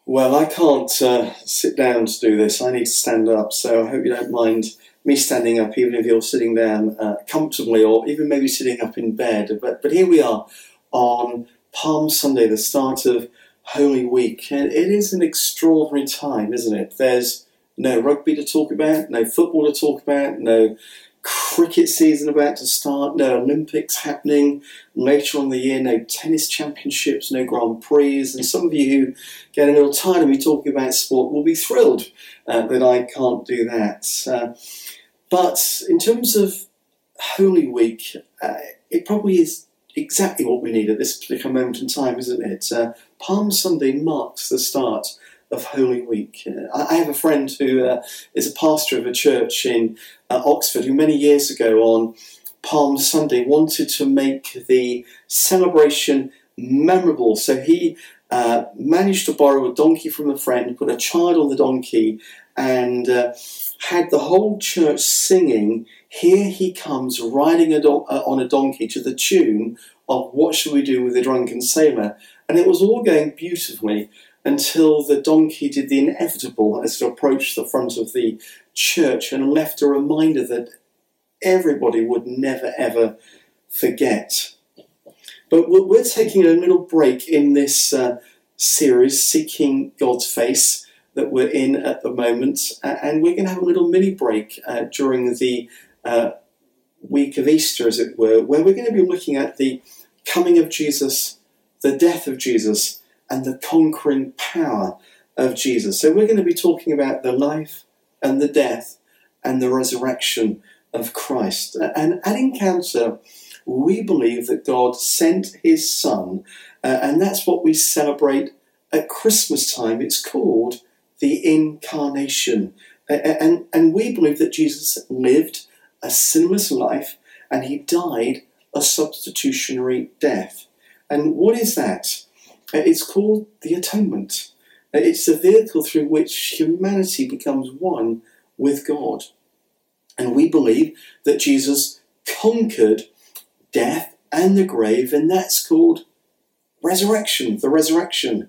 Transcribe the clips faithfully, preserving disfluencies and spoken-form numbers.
Well, I can't uh, sit down to do this. I need to stand up, so I hope you don't mind me standing up, even if you're sitting down uh, comfortably or even maybe sitting up in bed. But, but here we are on Palm Sunday, the start of Holy Week. And it is an extraordinary time, isn't it? There's no rugby to talk about, no football to talk about, no cricket season about to start, no Olympics happening later on in the year, no tennis championships, no Grand Prix, and some of you who get a little tired of me talking about sport will be thrilled uh, that I can't do that. Uh, but in terms of Holy Week, uh, it probably is exactly what we need at this particular moment in time, isn't it? Uh, Palm Sunday marks the start of Holy Week. Uh, I have a friend who uh, is a pastor of a church in uh, Oxford who many years ago on Palm Sunday wanted to make the celebration memorable. So he uh, managed to borrow a donkey from a friend, put a child on the donkey, and uh, had the whole church singing, "Here he comes riding a don- uh, on a donkey," to the tune of "What Shall We Do with the Drunken Sailor?" And it was all going beautifully until the donkey did the inevitable as it approached the front of the church and left a reminder that everybody would never ever forget. But we're taking a little break in this uh, series, Seeking God's Face, that we're in at the moment, and we're going to have a little mini break uh, during the uh, week of Easter, as it were, where we're going to be looking at the coming of Jesus, the death of Jesus, and the conquering power of Jesus. So we're going to be talking about the life and the death and the resurrection of Christ. And at Encounter, we believe that God sent his Son, uh, and that's what we celebrate at Christmas time. It's called the Incarnation. Uh, and, and we believe that Jesus lived a sinless life and he died a substitutionary death. And what is that? It's called the Atonement. It's the vehicle through which humanity becomes one with God. And we believe that Jesus conquered death and the grave, and that's called resurrection, the resurrection.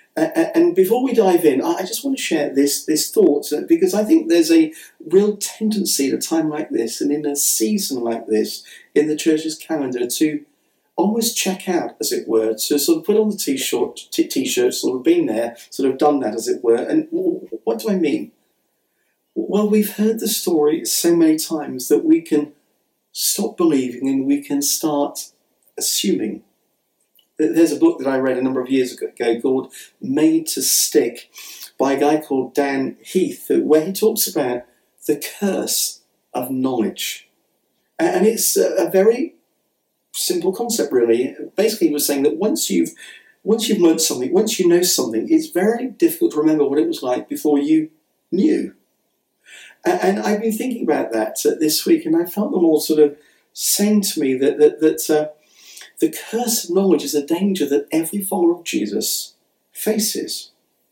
And before we dive in, I just want to share this, this thought, because I think there's a real tendency at a time like this, and in a season like this, in the church's calendar, to almost check out, as it were, to sort of put on the t-shirt, t- t-shirt, sort of been there, sort of done that, as it were. And what do I mean? Well, we've heard the story so many times that we can stop believing and we can start assuming. There's a book that I read a number of years ago called Made to Stick by a guy called Dan Heath, where he talks about the curse of knowledge. And it's a very simple concept, really. Basically, he was saying that once you've once you've learned something, once you know something, it's very difficult to remember what it was like before you knew. And I've been thinking about that this week, and I felt the Lord sort of saying to me that that, that uh, the curse of knowledge is a danger that every follower of Jesus faces.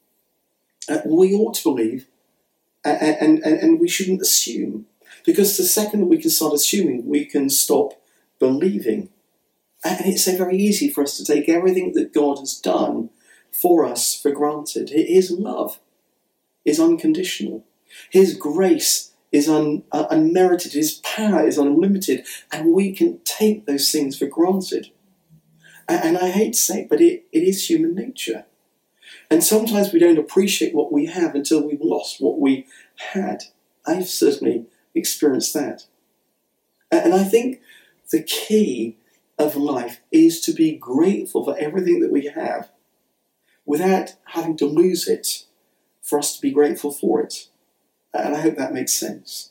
Uh, we ought to believe, and, and, and we shouldn't assume, because the second that we can start assuming, we can stop believing. And it's so very easy for us to take everything that God has done for us for granted. His love is unconditional. His grace is un, uh, unmerited. His power is unlimited. And we can take those things for granted. And, and I hate to say it, but it, it is human nature. And sometimes we don't appreciate what we have until we've lost what we had. I've certainly experienced that. And I think the key of life is to be grateful for everything that we have without having to lose it for us to be grateful for it. And I hope that makes sense.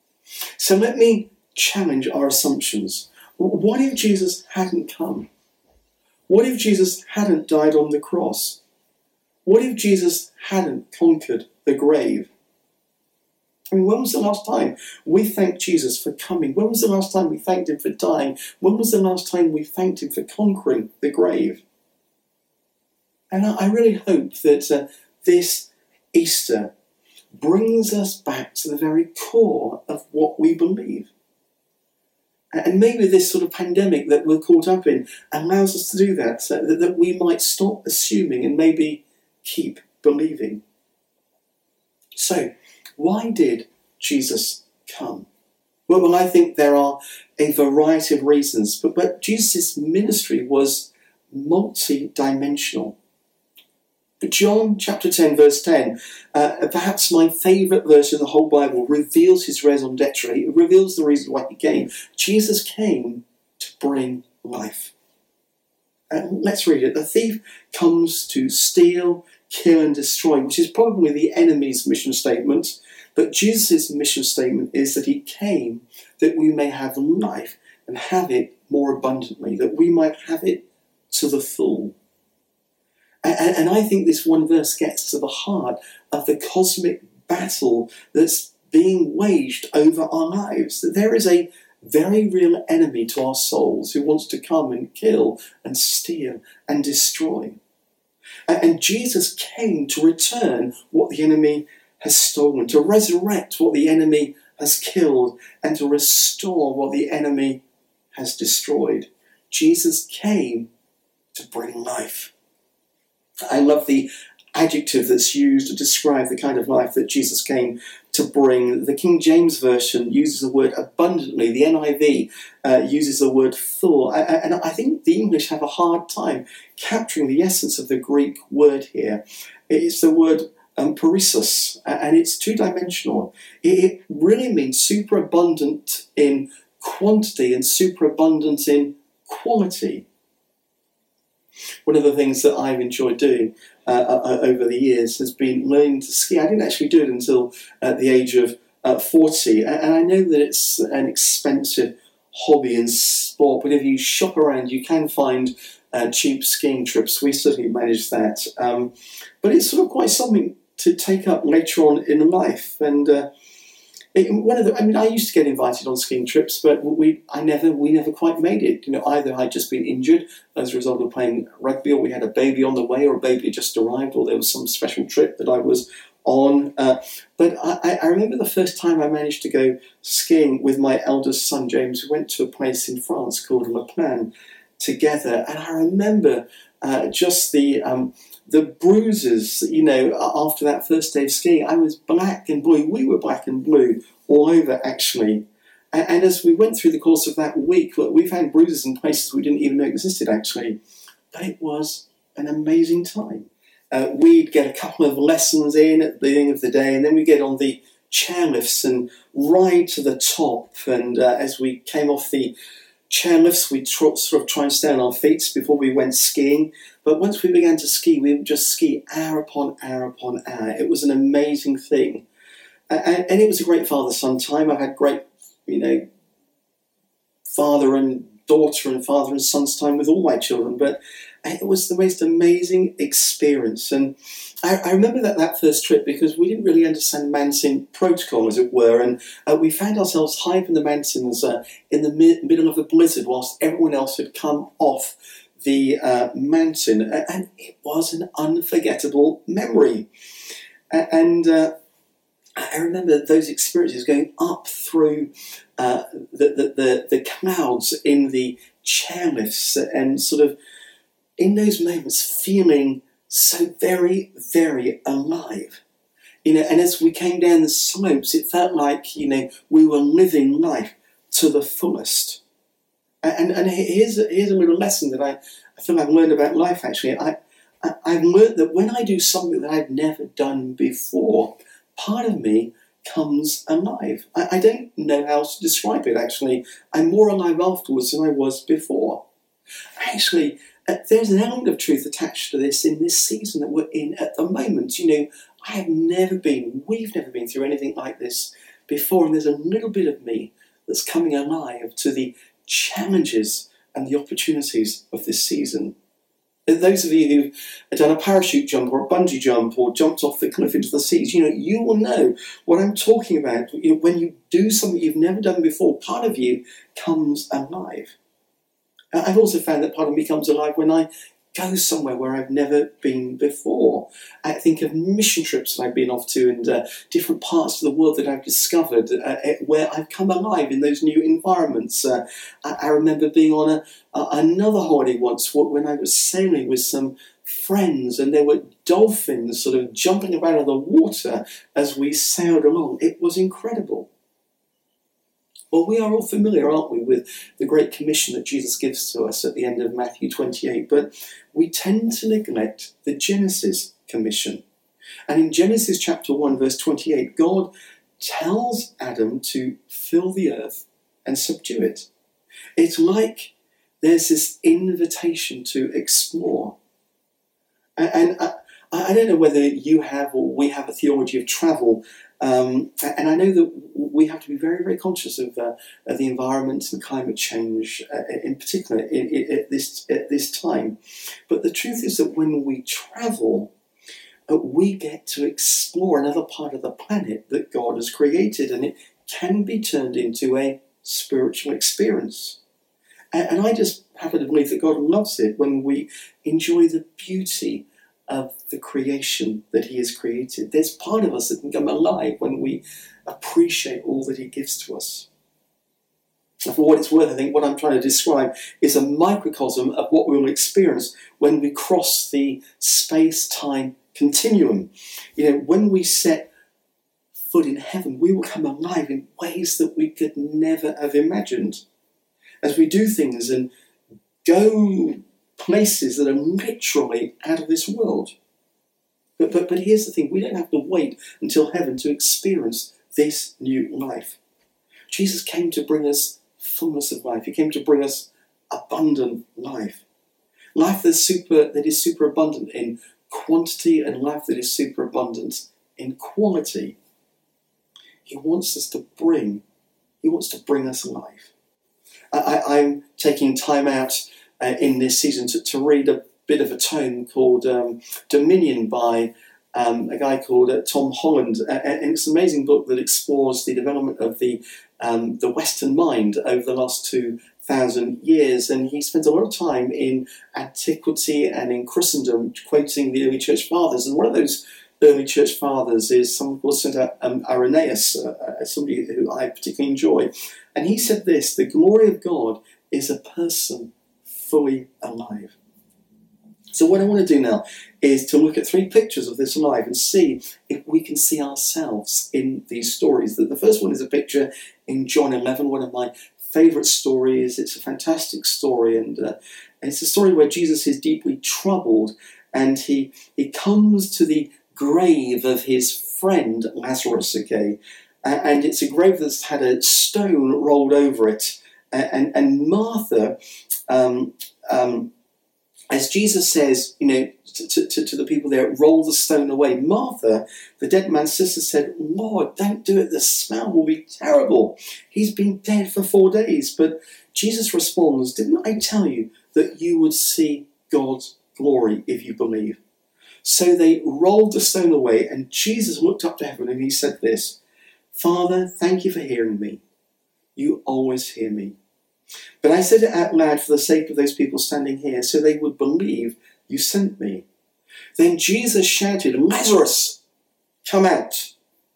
So let me challenge our assumptions. What if Jesus hadn't come? What if Jesus hadn't died on the cross? What if Jesus hadn't conquered the grave? I mean, when was the last time we thanked Jesus for coming? When was the last time we thanked him for dying? When was the last time we thanked him for conquering the grave? And I really hope that uh, this Easter brings us back to the very core of what we believe. And maybe this sort of pandemic that we're caught up in allows us to do that, so that, that we might stop assuming and maybe keep believing. So, why did Jesus come? Well, well, I think there are a variety of reasons, but, but Jesus' ministry was multi-dimensional. But John chapter ten, verse ten, uh, perhaps my favourite verse in the whole Bible, reveals his raison d'etre. It reveals the reason why he came. Jesus came to bring life. Uh, let's read it. The thief comes to steal, kill and destroy, which is probably the enemy's mission statement. But Jesus' mission statement is that he came that we may have life and have it more abundantly, that we might have it to the full. And, and I think this one verse gets to the heart of the cosmic battle that's being waged over our lives, that there is a very real enemy to our souls who wants to come and kill and steal and destroy. And Jesus came to return what the enemy has stolen, to resurrect what the enemy has killed, and to restore what the enemy has destroyed. Jesus came to bring life. I love the adjective that's used to describe the kind of life that Jesus came to bring. The King James Version uses the word abundantly. The N I V uh, uses the word full. I, I, and I think the English have a hard time capturing the essence of the Greek word here. It's the word um, perissos, and it's two-dimensional. It, it really means superabundant in quantity and superabundant in quality. One of the things that I've enjoyed doing uh, uh, over the years has been learning to ski. I didn't actually do it until at the age of uh, forty, and I know that it's an expensive hobby and sport, but if you shop around you can find uh, cheap skiing trips. We certainly managed that. Um, but it's sort of quite something to take up later on in life, and uh, It, one of the, I mean, I used to get invited on skiing trips, but we, I never, we never quite made it. You know, either I'd just been injured as a result of playing rugby, or we had a baby on the way, or a baby had just arrived, or there was some special trip that I was on. Uh, but I, I remember the first time I managed to go skiing with my eldest son James. We went to a place in France called La Plagne together, and I remember uh, just the. Um, The bruises, you know, after that first day of skiing, I was black and blue. We were black and blue all over, actually. And, and as we went through the course of that week, look, we found bruises in places we didn't even know existed, actually. But it was an amazing time. Uh, we'd get a couple of lessons in at the beginning of the day, and then we'd get on the chairlifts and ride to the top. And uh, as we came off the chairlifts, we'd tr- sort of try and stay on our feet before we went skiing. But once we began to ski, we would just ski hour upon hour upon hour. It was an amazing thing. And, and it was a great father-son time. I've had great, you know, father and daughter and father and son's time with all my children. But it was the most amazing experience. And I, I remember that, that first trip because we didn't really understand mountain protocol, as it were. And uh, we found ourselves high up in the mountains uh, in the mi- middle of a blizzard whilst everyone else had come off the uh, mountain, and it was an unforgettable memory. And uh, I remember those experiences going up through uh, the, the, the, the clouds in the chairlifts, and sort of in those moments feeling so very, very alive. You know, and as we came down the slopes, it felt like, you know, we were living life to the fullest. And, and here's, a, here's a little lesson that I, I feel I've learned about life, actually. I, I, I've learned that when I do something that I've never done before, part of me comes alive. I, I don't know how to describe it, actually. I'm more alive afterwards than I was before. Actually, uh, there's an element of truth attached to this in this season that we're in at the moment. You know, I have never been, we've never been through anything like this before, and there's a little bit of me that's coming alive to the challenges and the opportunities of this season. Those of you who've done a parachute jump or a bungee jump or jumped off the cliff into the seas, you know, you will know what I'm talking about. You know, when you do something you've never done before, part of you comes alive. I've also found that part of me comes alive when I go somewhere where I've never been before. I think of mission trips that I've been off to, and uh, different parts of the world that I've discovered uh, where I've come alive in those new environments. Uh, I, I remember being on a, uh, another holiday once when I was sailing with some friends, and there were dolphins sort of jumping about in the water as we sailed along. It was incredible. Well, we are all familiar, aren't we, with the Great Commission that Jesus gives to us at the end of Matthew twenty-eight, but we tend to neglect the Genesis Commission. And in Genesis chapter one, verse twenty-eight, God tells Adam to fill the earth and subdue it. It's like there's this invitation to explore. And, and I, I don't know whether you have or we have a theology of travel, um, and I know that we have to be very, very conscious of, uh, of the environment and climate change, uh, in particular in, in, at, this, at this time. But the truth is that when we travel, uh, we get to explore another part of the planet that God has created, and it can be turned into a spiritual experience. And, and I just happen to believe that God loves it when we enjoy the beauty of the creation that he has created. There's part of us that can come alive when we appreciate all that he gives to us. And for what it's worth, I think what I'm trying to describe is a microcosm of what we will experience when we cross the space-time continuum. You know, when we set foot in heaven, we will come alive in ways that we could never have imagined. As we do things and go places that are literally out of this world. But, but, but here's the thing, we don't have to wait until heaven to experience this new life. Jesus came to bring us fullness of life. He came to bring us abundant life. Life that's super, that is super abundant in quantity and life that is super abundant in quality. He wants us to bring, he wants to bring us life. I, I'm taking time out uh, in this season to, to read a bit of a tome called um, Dominion by um, a guy called uh, Tom Holland. Uh, and it's an amazing book that explores the development of the um, the Western mind over the last two thousand years. And he spends a lot of time in antiquity and in Christendom quoting the early church fathers. And one of those early church fathers is someone called Saint Um, Irenaeus, uh, somebody who I particularly enjoy. And he said this: the glory of God is a person fully alive. So what I want to do now is to look at three pictures of this life and see if we can see ourselves in these stories. The first one is a picture in John eleven, one of my favourite stories. It's a fantastic story, and uh, it's a story where Jesus is deeply troubled, and he, he comes to the grave of his friend Lazarus, okay? And it's a grave that's had a stone rolled over it. And, and Martha, um, um, as Jesus says, you know, to, to, to the people there, roll the stone away. Martha, the dead man's sister, said, Lord, don't do it. The smell will be terrible. He's been dead for four days. But Jesus responds, didn't I tell you that you would see God's glory if you believe? So they rolled the stone away, and Jesus looked up to heaven and he said this: Father, thank you for hearing me. You always hear me. But I said it out loud for the sake of those people standing here, so they would believe you sent me. Then Jesus shouted, Lazarus, come out.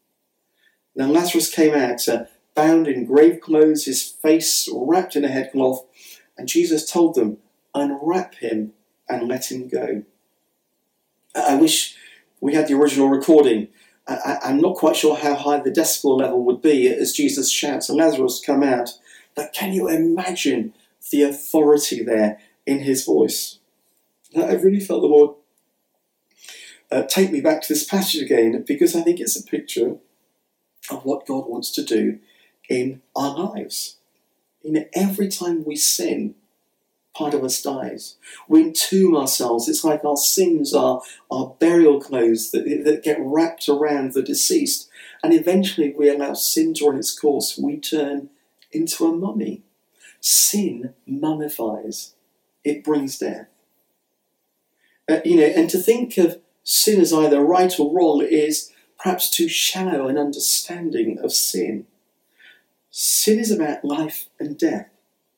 Now Lazarus came out, uh, bound in grave clothes, his face wrapped in a headcloth, and Jesus told them, unwrap him and let him go. I wish we had the original recording. I, I'm not quite sure how high the decibel level would be as Jesus shouts, Lazarus, come out. But can you imagine the authority there in his voice? Now, I really felt the Lord uh, take me back to this passage again, because I think it's a picture of what God wants to do in our lives. You know, every time we sin, part of us dies. We entomb ourselves. It's like our sins are our burial clothes that, that get wrapped around the deceased. And eventually we allow sin to run its course. We turn into a mummy. Sin mummifies. It brings death. Uh, you know, and to think of sin as either right or wrong is perhaps too shallow an understanding of sin. Sin is about life and death.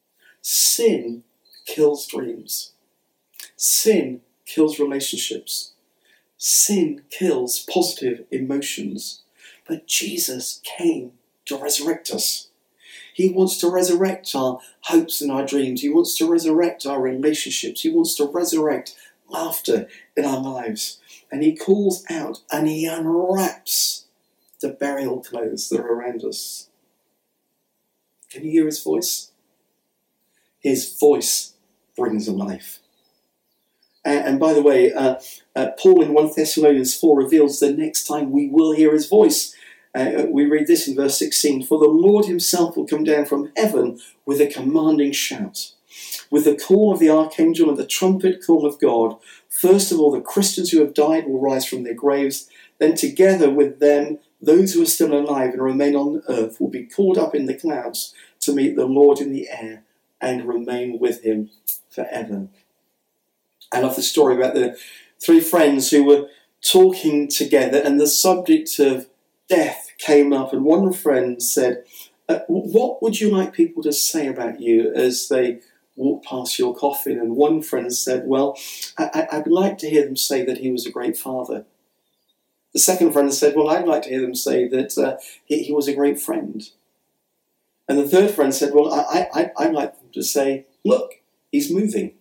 Sin kills dreams. Sin kills relationships. Sin kills positive emotions. But Jesus came to resurrect us. He wants to resurrect our hopes and our dreams. He wants to resurrect our relationships. He wants to resurrect laughter in our lives. And he calls out and he unwraps the burial clothes that are around us. Can you hear his voice? His voice brings life. And, and by the way, uh, uh, Paul in First Thessalonians four reveals the next time we will hear his voice. Uh, we read this in verse sixteen. For the Lord himself will come down from heaven with a commanding shout, with the call of the archangel and the trumpet call of God. First of all, the Christians who have died will rise from their graves. Then together with them, those who are still alive and remain on earth will be caught up in the clouds to meet the Lord in the air and remain with him forever. I love the story about the three friends who were talking together and the subject of death came up, and one friend said, uh, what would you like people to say about you as they walk past your coffin? And one friend said, well, I- I'd like to hear them say that he was a great father. The second friend said, well, I'd like to hear them say that uh, he, he was a great friend. And the third friend said, well, I, I, I'd like them to say, look, he's moving.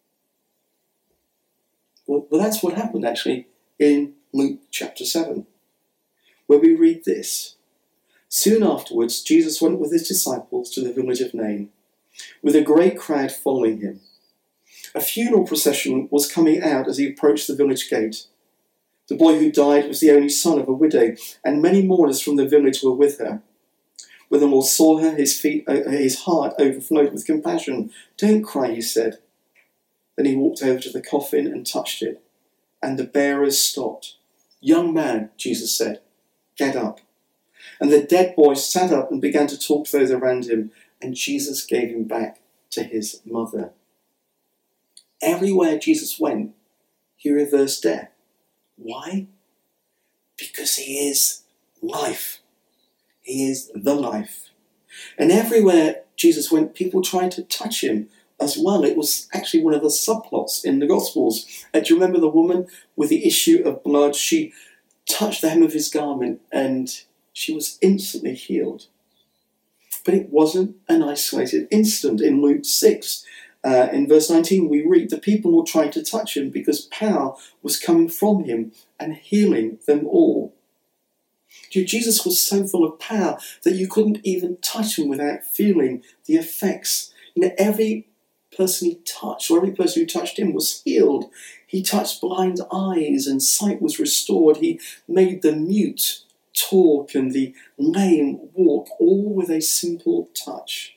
Well, well, that's what happened actually in Luke chapter seven, where we read this. Soon afterwards, Jesus went with his disciples to the village of Nain, with a great crowd following him. A funeral procession was coming out as he approached the village gate. The boy who died was the only son of a widow, and many mourners from the village were with her. When the Lord saw her, his, feet, uh, his heart overflowed with compassion. Don't cry, he said. Then he walked over to the coffin and touched it, and the bearers stopped. Young man, Jesus said, get up. And the dead boy sat up and began to talk to those around him, and Jesus gave him back to his mother. Everywhere Jesus went, he reversed death. Why? Because he is life. He is the life. And everywhere Jesus went, people tried to touch him as well. It was actually one of the subplots in the Gospels. Uh, do you remember the woman with the issue of blood? She touched the hem of his garment and she was instantly healed. But it wasn't an isolated incident. In Luke six, uh, in verse nineteen, we read, the people were trying to touch him because power was coming from him and healing them all. Jesus was so full of power that you couldn't even touch him without feeling the effects. You know, every person he touched, or every person who touched him was healed. He touched blind eyes and sight was restored. He made the mute talk and the lame walk, all with a simple touch.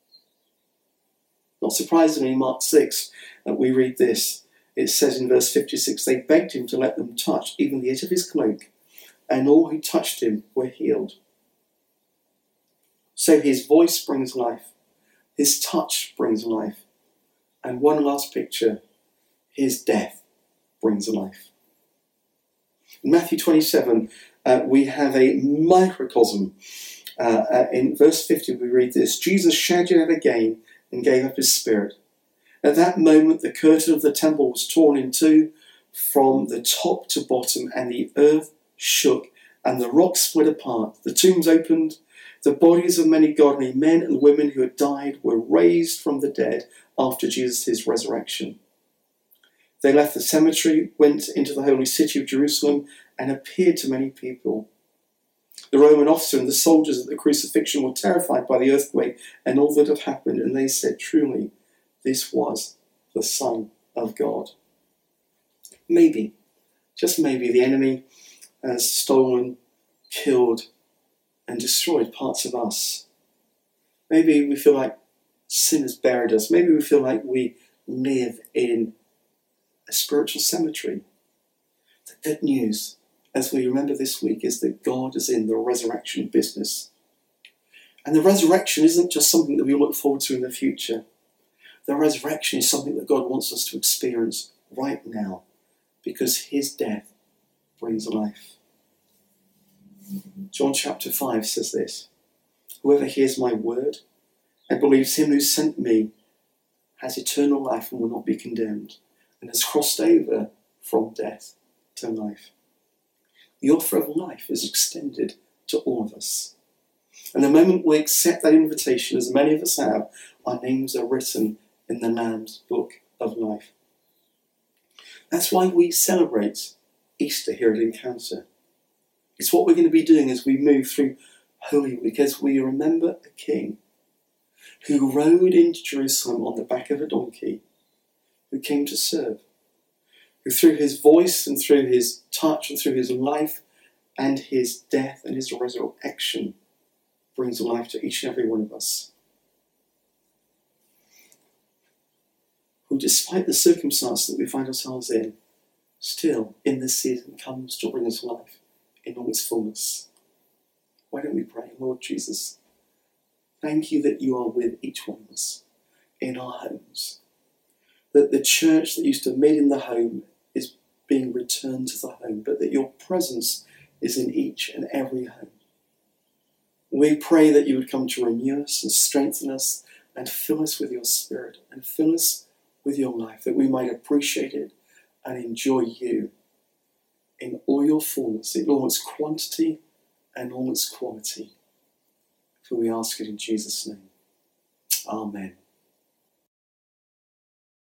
Not surprisingly, in Mark six, uh, we read this. It says in verse fifty-six, they begged him to let them touch even the edge of his cloak, and all who touched him were healed. So his voice brings life. His touch brings life. And one last picture, his death brings life. In Matthew twenty-seven, uh, we have a microcosm. Uh, uh, in verse fifty, we read this. Jesus shouted out again and gave up his spirit. At that moment, the curtain of the temple was torn in two from the top to bottom, and the earth shook, and the rocks split apart. The tombs opened. The bodies of many godly men and women who had died were raised from the dead after Jesus' resurrection. They left the cemetery, went into the holy city of Jerusalem, and appeared to many people. The Roman officer and the soldiers at the crucifixion were terrified by the earthquake and all that had happened, and they said, truly, this was the Son of God. Maybe, just maybe, the enemy has stolen, killed, and destroyed parts of us. Maybe we feel like sin has buried us. Maybe we feel like we live in a spiritual cemetery. The good news, as we remember this week, is that God is in the resurrection business. And the resurrection isn't just something that we look forward to in the future. The resurrection is something that God wants us to experience right now, because his death brings life. John chapter five says this, whoever hears my word and believes him who sent me has eternal life and will not be condemned, and has crossed over from death to life. The offer of life is extended to all of us. And the moment we accept that invitation, as many of us have, our names are written in the Lamb's book of life. That's why we celebrate Easter here at Encounter. It's what we're going to be doing as we move through Holy Week, as we remember a king who rode into Jerusalem on the back of a donkey, who came to serve, who through his voice and through his touch and through his life and his death and his resurrection brings life to each and every one of us. Who, despite the circumstance that we find ourselves in, still in this season comes to bring us life in all its fullness. Why don't we pray? Lord Jesus, thank you that you are with each one of us in our homes. That the church that used to meet in the home is being returned to the home, but that your presence is in each and every home. We pray that you would come to renew us and strengthen us and fill us with your Spirit and fill us with your life, that we might appreciate it and enjoy you in all your fullness, in all its quantity and all its quality. For we ask it in Jesus' name. Amen.